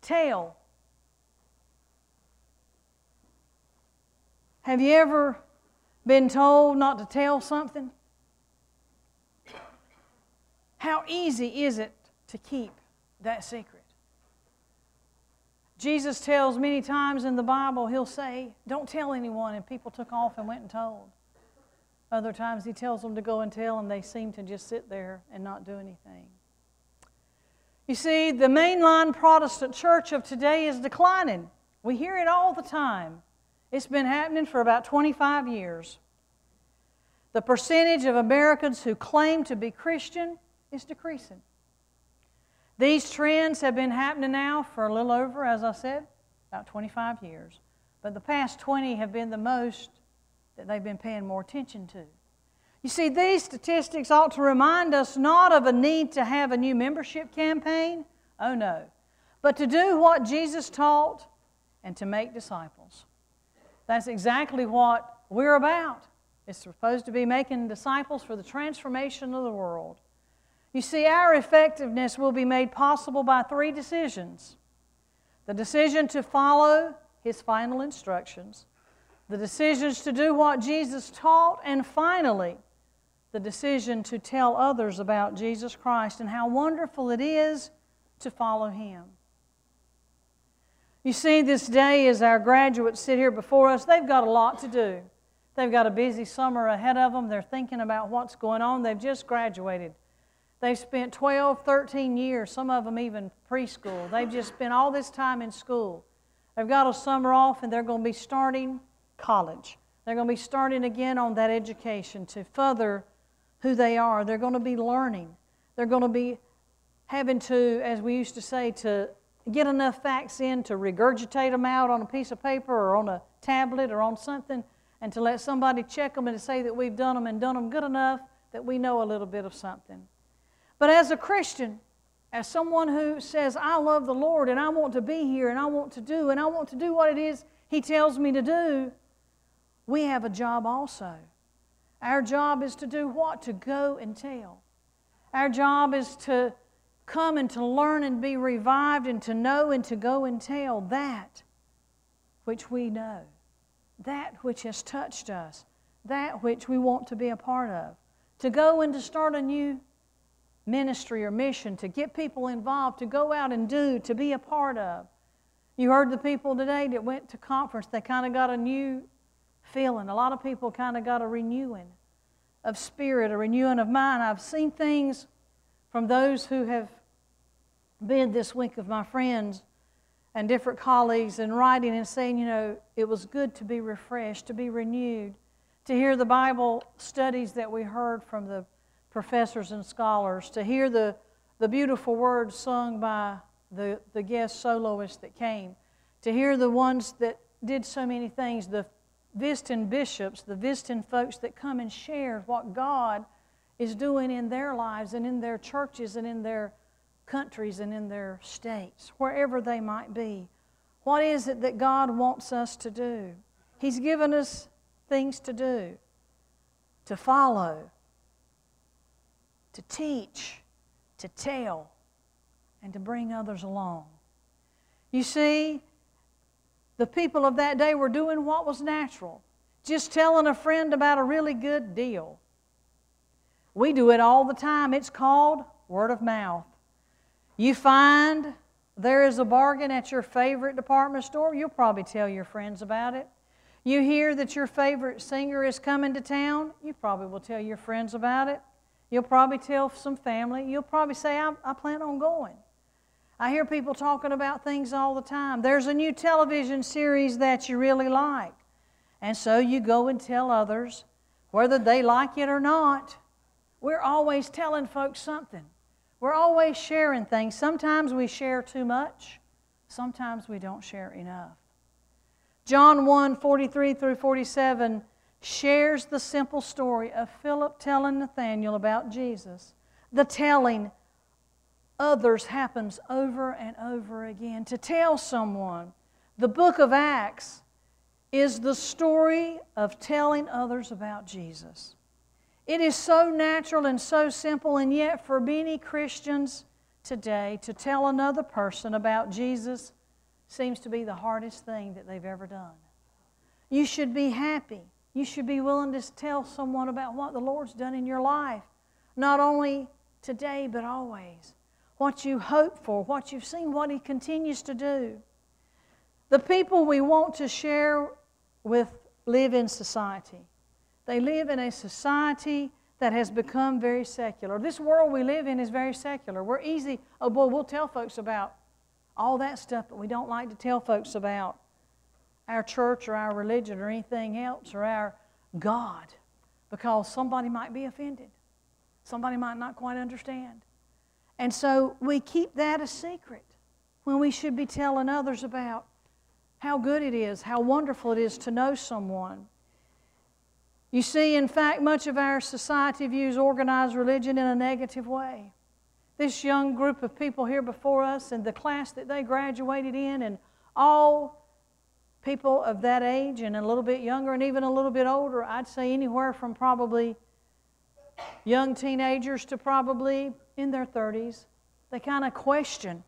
tell. Have you ever been told not to tell something? How easy is it to keep that secret? Jesus tells many times in the Bible, He'll say, don't tell anyone, and people took off and went and told. Other times He tells them to go and tell, and they seem to just sit there and not do anything. You see, the mainline Protestant church of today is declining. We hear it all the time. It's been happening for about 25 years. The percentage of Americans who claim to be Christian is decreasing. These trends have been happening now for a little over, as I said, about 25 years. But the past 20 have been the most that they've been paying more attention to. You see, these statistics ought to remind us not of a need to have a new membership campaign, oh no, but to do what Jesus taught and to make disciples. That's exactly what we're about. It's supposed to be making disciples for the transformation of the world. You see, our effectiveness will be made possible by 3 decisions. The decision to follow His final instructions, the decisions to do what Jesus taught, and finally, the decision to tell others about Jesus Christ and how wonderful it is to follow Him. You see, this day as our graduates sit here before us, they've got a lot to do. They've got a busy summer ahead of them. They're thinking about what's going on. They've just graduated. They've spent 12, 13 years, some of them even preschool. They've just spent all this time in school. They've got a summer off and they're going to be starting college. They're going to be starting again on that education to further who they are. They're going to be learning. They're going to be having to, as we used to say, to get enough facts in to regurgitate them out on a piece of paper or on a tablet or on something, and to let somebody check them and to say that we've done them and done them good enough that we know a little bit of something. But as a Christian, as someone who says, I love the Lord and I want to be here and I want to do what it is He tells me to do, we have a job also. Our job is to do what? To go and tell. Our job is to come and to learn and be revived and to know and to go and tell that which we know, that which has touched us, that which we want to be a part of. To go and to start a new ministry or mission, to get people involved, to go out and do, to be a part of. You heard the people today that went to conference, they kind of got a new feeling. A lot of people kind of got a renewing of spirit, a renewing of mind. I've seen things from those who have been this week of my friends and different colleagues and writing and saying, you know, it was good to be refreshed, to be renewed, to hear the Bible studies that we heard from the professors and scholars, to hear the beautiful words sung by the guest soloists that came, to hear the ones that did so many things, the visiting bishops, the visiting folks that come and share what God is doing in their lives and in their churches and in their countries and in their states, wherever they might be. What is it that God wants us to do? He's given us things to do, to follow, to teach, to tell, and to bring others along. You see, the people of that day were doing what was natural, just telling a friend about a really good deal. We do it all the time. It's called word of mouth. You find there is a bargain at your favorite department store, you'll probably tell your friends about it. You hear that your favorite singer is coming to town, you probably will tell your friends about it. You'll probably tell some family. You'll probably say, I plan on going. I hear people talking about things all the time. There's a new television series that you really like. And so you go and tell others, whether they like it or not. We're always telling folks something. We're always sharing things. Sometimes we share too much. Sometimes we don't share enough. John 1:43 through 47 shares the simple story of Philip telling Nathanael about Jesus. The telling others happens over and over again. To tell someone, the book of Acts is the story of telling others about Jesus. It is so natural and so simple, and yet for many Christians today, to tell another person about Jesus seems to be the hardest thing that they've ever done. You should be happy. You should be willing to tell someone about what the Lord's done in your life. Not only today, but always. What you hope for, what you've seen, what He continues to do. The people we want to share with live in society. They live in a society that has become very secular. This world we live in is very secular. We're easy, oh boy, we'll tell folks about all that stuff, but we don't like to tell folks about our church or our religion or anything else or our God, because somebody might be offended. Somebody might not quite understand. And so we keep that a secret when we should be telling others about how good it is, how wonderful it is to know someone. You see, in fact, much of our society views organized religion in a negative way. This young group of people here before us and the class that they graduated in, and all people of that age and a little bit younger and even a little bit older, I'd say anywhere from probably young teenagers to probably in their 30s, they kind of question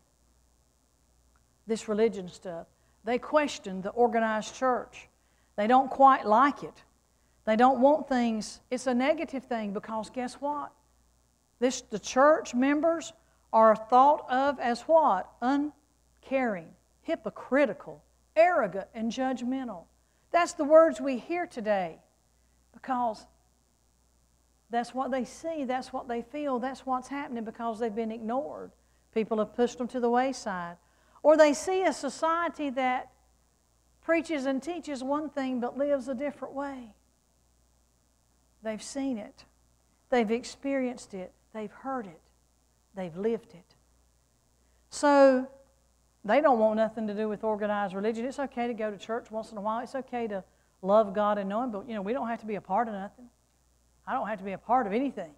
this religion stuff. They question the organized church. They don't quite like it. They don't want things. It's a negative thing because guess what? The church members are thought of as what? Uncaring, hypocritical, arrogant, and judgmental. That's the words we hear today because that's what they see, that's what they feel, that's what's happening because they've been ignored. People have pushed them to the wayside. Or they see a society that preaches and teaches one thing but lives a different way. They've seen it. They've experienced it. They've heard it. They've lived it. So they don't want nothing to do with organized religion. It's okay to go to church once in a while. It's okay to love God and know Him, but we don't have to be a part of nothing. I don't have to be a part of anything.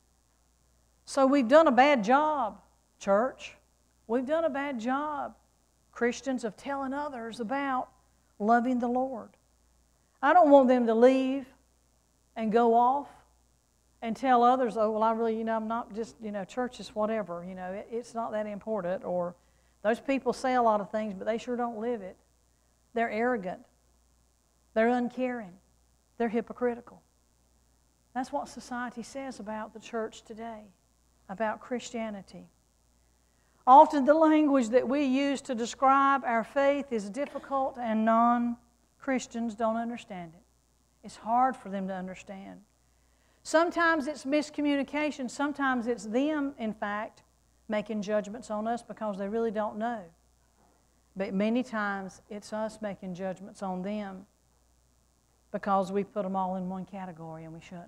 So we've done a bad job, church. We've done a bad job, Christians, of telling others about loving the Lord. I don't want them to leave and go off and tell others, oh, well, I really, I'm not just, church is whatever, it's not that important. Or those people say a lot of things, but they sure don't live it. They're arrogant. They're uncaring. They're hypocritical. That's what society says about the church today, about Christianity. Often the language that we use to describe our faith is difficult and non-Christians don't understand it. It's hard for them to understand. Sometimes it's miscommunication. Sometimes it's them, in fact, making judgments on us because they really don't know. But many times it's us making judgments on them because we put them all in one category and we shouldn't.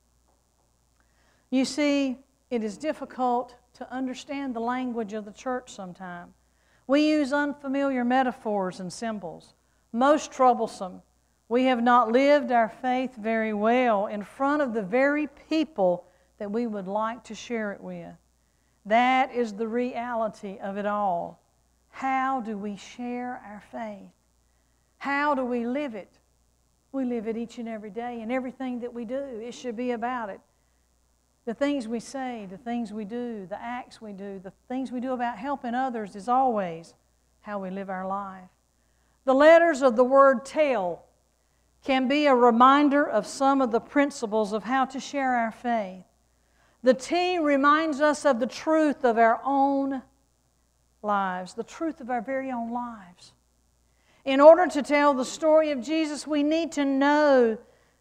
You see, it is difficult to understand the language of the church sometimes. We use unfamiliar metaphors and symbols. Most troublesome. We have not lived our faith very well in front of the very people that we would like to share it with. That is the reality of it all. How do we share our faith? How do we live it? We live it each and every day, and everything that we do, it should be about it. The things we say, the things we do, the acts we do, the things we do about helping others is always how we live our life. The letters of the word tell can be a reminder of some of the principles of how to share our faith. The T reminds us of the truth of our own lives, the truth of our very own lives. In order to tell the story of Jesus, we need to know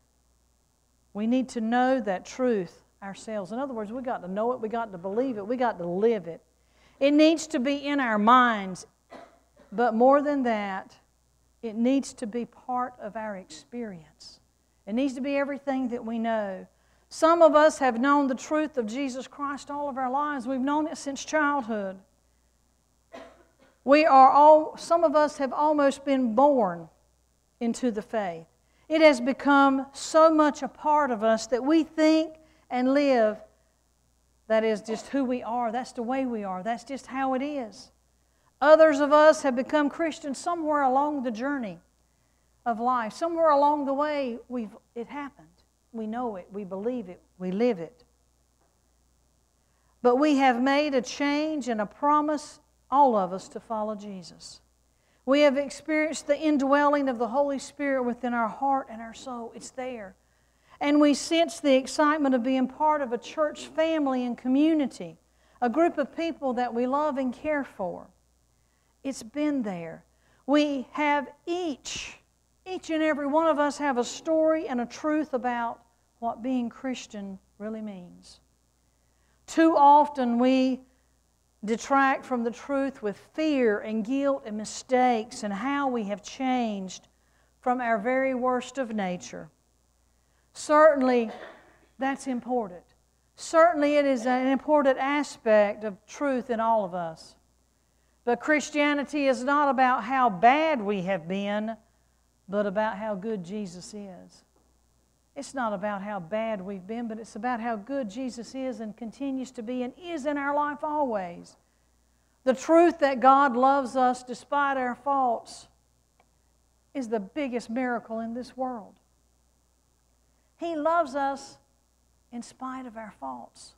that truth ourselves. In other words, we got to know it, we got to believe it, we got to live it. It needs to be in our minds, but more than that, it needs to be part of our experience. It needs to be everything that we know. Some of us have known the truth of Jesus Christ all of our lives. We've known it since childhood. Some of us have almost been born into the faith. It has become so much a part of us that we think and live. That is just who we are. That's the way we are. That's just how it is. Others of us have become Christians somewhere along the journey of life. Somewhere along the way, it happened. We know it. We believe it. We live it. But we have made a change and a promise, all of us, to follow Jesus. We have experienced the indwelling of the Holy Spirit within our heart and our soul. It's there. And we sense the excitement of being part of a church family and community, a group of people that we love and care for. It's been there. We have each and every one of us have a story and a truth about what being Christian really means. Too often we detract from the truth with fear and guilt and mistakes and how we have changed from our very worst of nature. Certainly, that's important. Certainly, it is an important aspect of truth in all of us. But Christianity is not about how bad we have been, but about how good Jesus is. It's not about how bad we've been, but it's about how good Jesus is and continues to be and is in our life always. The truth that God loves us despite our faults is the biggest miracle in this world. He loves us in spite of our faults.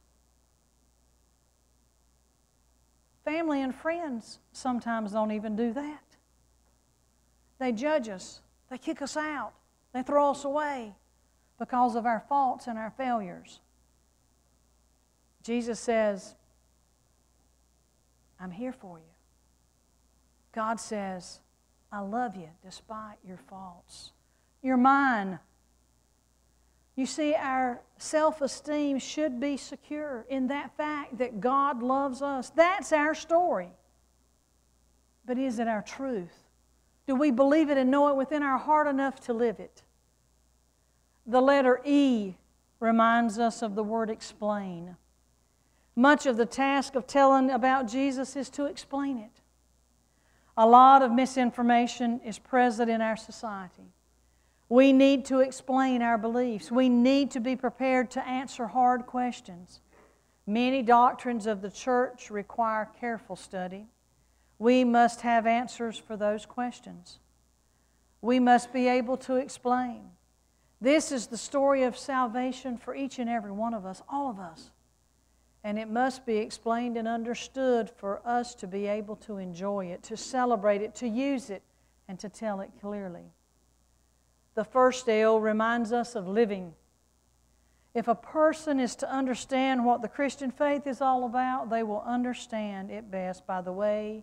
Family and friends sometimes don't even do that. They judge us. They kick us out. They throw us away because of our faults and our failures. Jesus says, I'm here for you. God says, I love you despite your faults. You're mine. You see, our self-esteem should be secure in that fact that God loves us. That's our story. But is it our truth? Do we believe it and know it within our heart enough to live it? The letter E reminds us of the word explain. Much of the task of telling about Jesus is to explain it. A lot of misinformation is present in our society. We need to explain our beliefs. We need to be prepared to answer hard questions. Many doctrines of the church require careful study. We must have answers for those questions. We must be able to explain. This is the story of salvation for each and every one of us, all of us. And it must be explained and understood for us to be able to enjoy it, to celebrate it, to use it, and to tell it clearly. The first L reminds us of living. If a person is to understand what the Christian faith is all about, they will understand it best by the way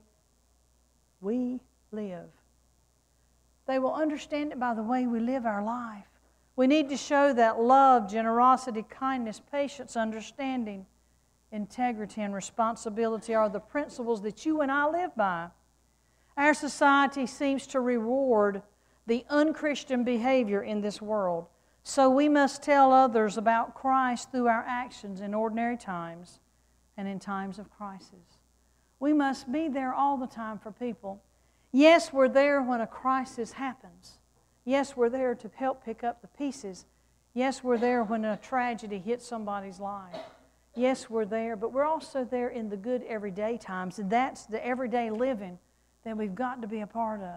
we live. They will understand it by the way we live our life. We need to show that love, generosity, kindness, patience, understanding, integrity, and responsibility are the principles that you and I live by. Our society seems to reward the unchristian behavior in this world. So we must tell others about Christ through our actions in ordinary times and in times of crisis. We must be there all the time for people. Yes, we're there when a crisis happens. Yes, we're there to help pick up the pieces. Yes, we're there when a tragedy hits somebody's life. Yes, we're there, but we're also there in the good everyday times, and that's the everyday living that we've got to be a part of.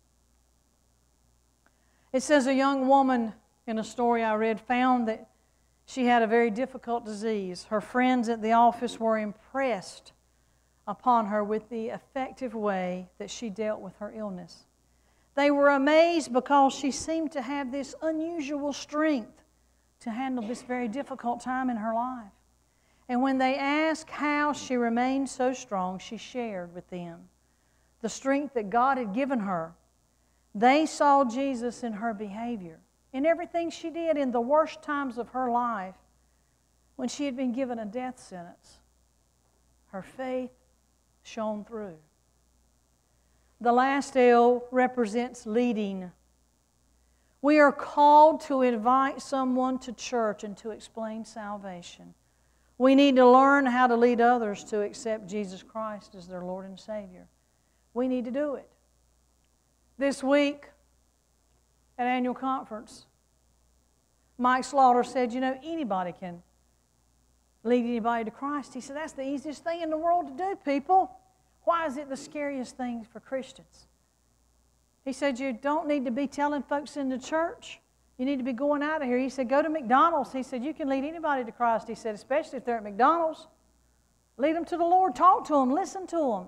It says a young woman in a story I read found that she had a very difficult disease. Her friends at the office were impressed upon her with the effective way that she dealt with her illness. They were amazed because she seemed to have this unusual strength to handle this very difficult time in her life. And when they asked how she remained so strong, she shared with them the strength that God had given her. They saw Jesus in her behavior, in everything she did in the worst times of her life, when she had been given a death sentence. Her faith shone through. The last L represents leading. We are called to invite someone to church and to explain salvation. We need to learn how to lead others to accept Jesus Christ as their Lord and Savior. We need to do it. This week at annual conference, Mike Slaughter said, anybody can lead anybody to Christ. He said, that's the easiest thing in the world to do, people. Why is it the scariest thing for Christians? He said, you don't need to be telling folks in the church. You need to be going out of here. He said, go to McDonald's. He said, you can lead anybody to Christ. He said, especially if they're at McDonald's. Lead them to the Lord. Talk to them. Listen to them.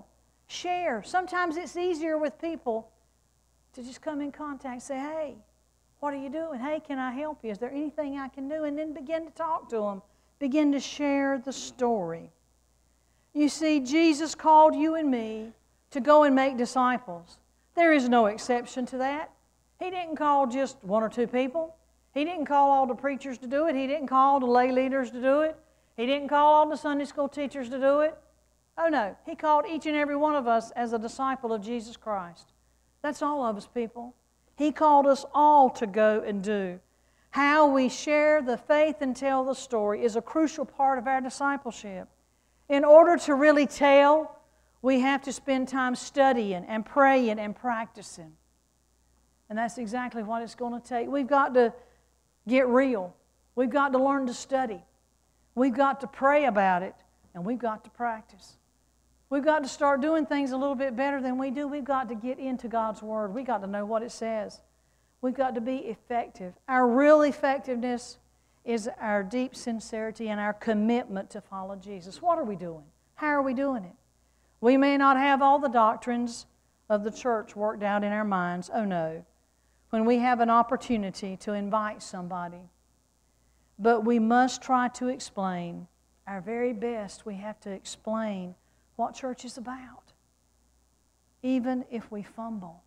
Share. Sometimes it's easier with people to just come in contact and say, hey, what are you doing? Hey, can I help you? Is there anything I can do? And then begin to talk to them. Begin to share the story. You see, Jesus called you and me to go and make disciples. There is no exception to that. He didn't call just one or two people. He didn't call all the preachers to do it. He didn't call the lay leaders to do it. He didn't call all the Sunday school teachers to do it. Oh no, He called each and every one of us as a disciple of Jesus Christ. That's all of us, people. He called us all to go and do. How we share the faith and tell the story is a crucial part of our discipleship. In order to really tell, we have to spend time studying and praying and practicing. And that's exactly what it's going to take. We've got to get real. We've got to learn to study. We've got to pray about it, and we've got to practice. We've got to start doing things a little bit better than we do. We've got to get into God's Word. We've got to know what it says. We've got to be effective. Our real effectiveness is our deep sincerity and our commitment to follow Jesus. What are we doing? How are we doing it? We may not have all the doctrines of the church worked out in our minds. Oh no. When we have an opportunity to invite somebody, but we must try to explain our very best. We have to explain what church is about, even if we fumble.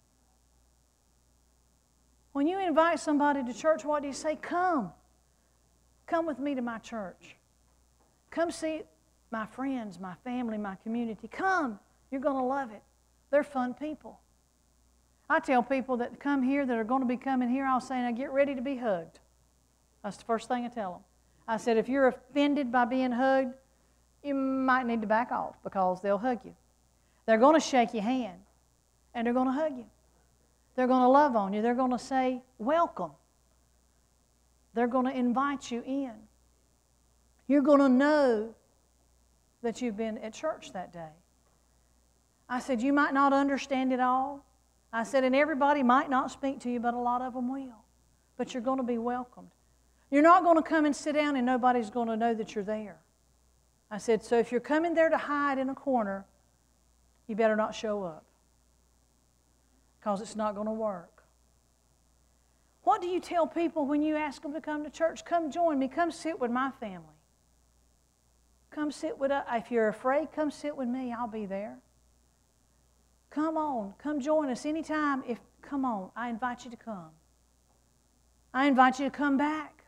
When you invite somebody to church, what do you say? Come. Come with me to my church. Come see my friends, my family, my community. Come. You're going to love it. They're fun people. I tell people that come here, that are going to be coming here, I'll say, now get ready to be hugged. That's the first thing I tell them. I said, if you're offended by being hugged, you might need to back off because they'll hug you. They're going to shake your hand, and they're going to hug you. They're going to love on you. They're going to say, welcome. They're going to invite you in. You're going to know that you've been at church that day. I said, you might not understand it all. I said, and everybody might not speak to you, but a lot of them will. But you're going to be welcomed. You're not going to come and sit down and nobody's going to know that you're there. I said, so if you're coming there to hide in a corner, you better not show up because it's not going to work. What do you tell people when you ask them to come to church? Come join me. Come sit with my family. Come sit with us. If you're afraid, come sit with me. I'll be there. Come on. Come join us anytime. Come on. I invite you to come. I invite you to come back.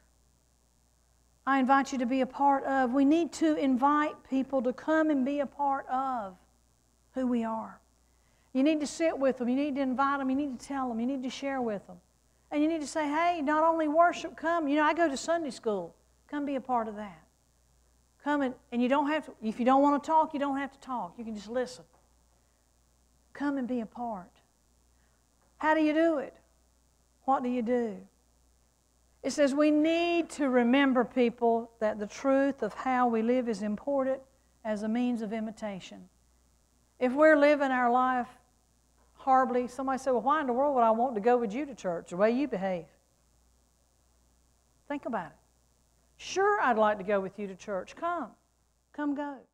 I invite you to be a part of. We need to invite people to come and be a part of who we are. You need to sit with them. You need to invite them. You need to tell them. You need to share with them. And you need to say, hey, not only worship, come. You know, I go to Sunday school. Come be a part of that. Come and you don't have to, if you don't want to talk, you don't have to talk. You can just listen. Come and be a part. How do you do it? What do you do? It says we need to remember, people, that the truth of how we live is important as a means of imitation. If we're living our life horribly, somebody said, well, why in the world would I want to go with you to church, the way you behave? Think about it. Sure, I'd like to go with you to church. Come. Come go.